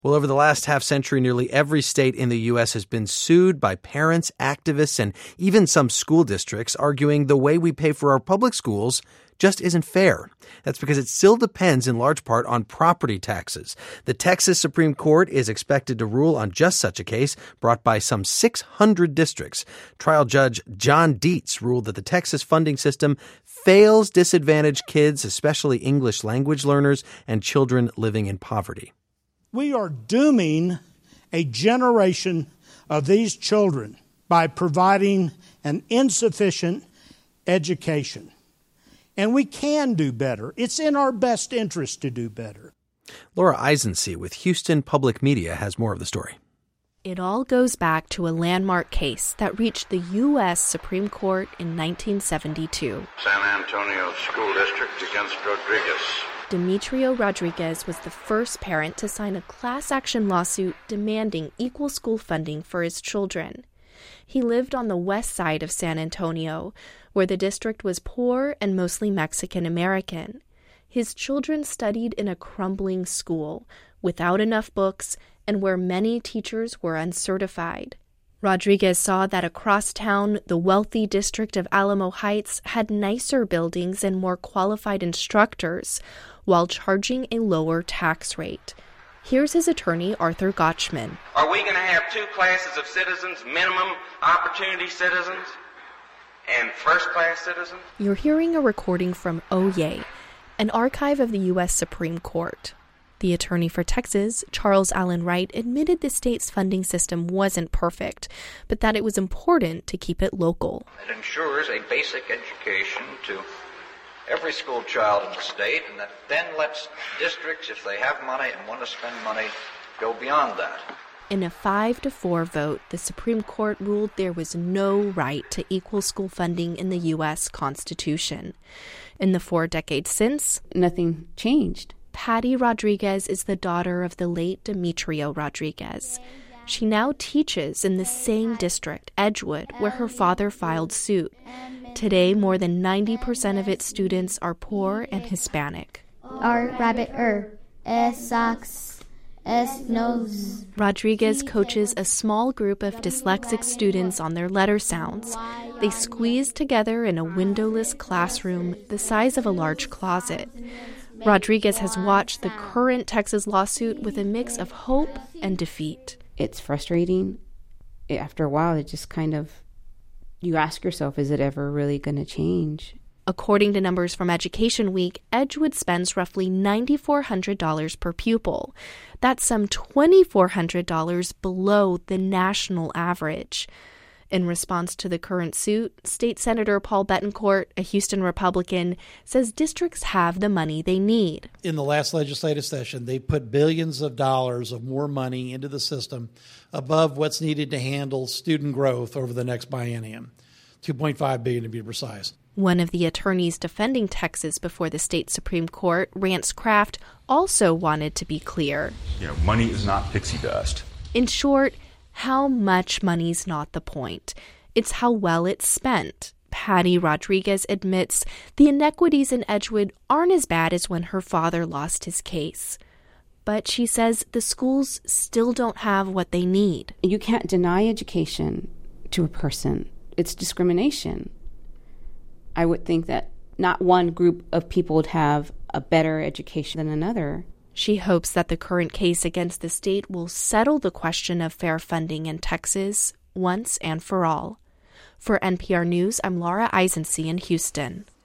Well, over the last half century, nearly every state in the U.S. has been sued by parents, activists, and even some school districts, arguing the way we pay for our public schools just isn't fair. That's because it still depends in large part on property taxes. The Texas Supreme Court is expected to rule on just such a case brought by some 600 districts. Trial Judge John Dietz ruled that the Texas funding system fails disadvantaged kids, especially English language learners and children living in poverty. We are dooming a generation of these children by providing an insufficient education. And we can do better. It's in our best interest to do better. Laura Eisensee with Houston Public Media has more of the story. It all goes back to a landmark case that reached the U.S. Supreme Court in 1972. San Antonio School District against Rodriguez. Demetrio Rodriguez was the first parent to sign a class action lawsuit demanding equal school funding for his children. He lived on the west side of San Antonio, where the district was poor and mostly Mexican American. His children studied in a crumbling school, without enough books, and where many teachers were uncertified. Rodriguez saw that across town, the wealthy district of Alamo Heights had nicer buildings and more qualified instructors, while charging a lower tax rate. Here's his attorney, Arthur Gotchman. Are we going to have two classes of citizens, minimum opportunity citizens and first-class citizens? You're hearing a recording from Oyez, an archive of the U.S. Supreme Court. The attorney for Texas, Charles Allen Wright, admitted the state's funding system wasn't perfect, but that it was important to keep it local. It ensures a basic education to every school child in the state, and that then lets districts, if they have money and want to spend money, go beyond that. In a 5-4 vote, the Supreme Court ruled there was no right to equal school funding in the U.S. Constitution. In the 4 decades since, nothing changed. Patty Rodriguez is the daughter of the late Demetrio Rodriguez. She now teaches in the same district, Edgewood, where her father filed suit. Today, more than 90% of its students are poor and Hispanic. R, rabbit, S, socks, S, nose. Rodriguez coaches a small group of dyslexic students on their letter sounds. They squeeze together in a windowless classroom the size of a large closet. Rodriguez has watched the current Texas lawsuit with a mix of hope and defeat. It's frustrating. After a while, it just kind of, you ask yourself, is it ever really going to change? According to numbers from Education Week, Edgewood spends roughly $9,400 per pupil. That's some $2,400 below the national average. In response to the current suit, State Senator Paul Bettencourt, a Houston Republican, says districts have the money they need. In the last legislative session, they put billions of dollars of more money into the system above what's needed to handle student growth over the next biennium, $2.5 billion to be precise. One of the attorneys defending Texas before the state Supreme Court, Rance Craft, also wanted to be clear. Money is not pixie dust. In short, how much money's not the point. It's how well it's spent. Patty Rodriguez admits the inequities in Edgewood aren't as bad as when her father lost his case. But she says the schools still don't have what they need. You can't deny education to a person. It's discrimination. I would think that not one group of people would have a better education than another. She hopes that the current case against the state will settle the question of fair funding in Texas once and for all. For NPR News, I'm Laura Eisensee in Houston.